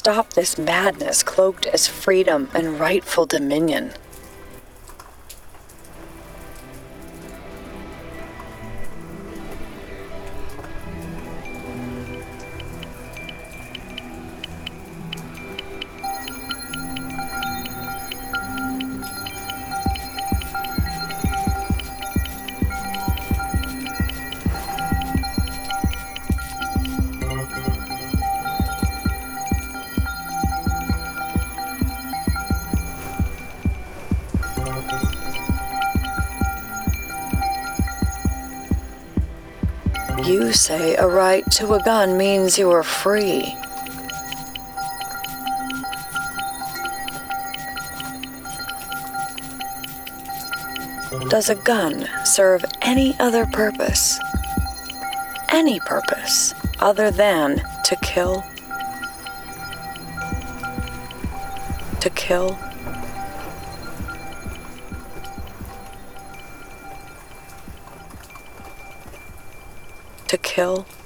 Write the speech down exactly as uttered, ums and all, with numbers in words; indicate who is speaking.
Speaker 1: stop this madness cloaked as freedom and rightful dominion. You say a right to a gun means you are free. Does a gun serve any other purpose? Any purpose other than to kill? To kill? To kill?